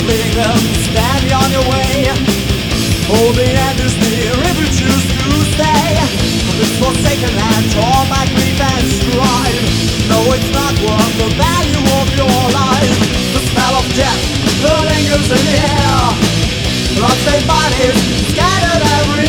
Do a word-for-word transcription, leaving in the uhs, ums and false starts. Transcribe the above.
leaving them standing on your way. Hold the end to speak.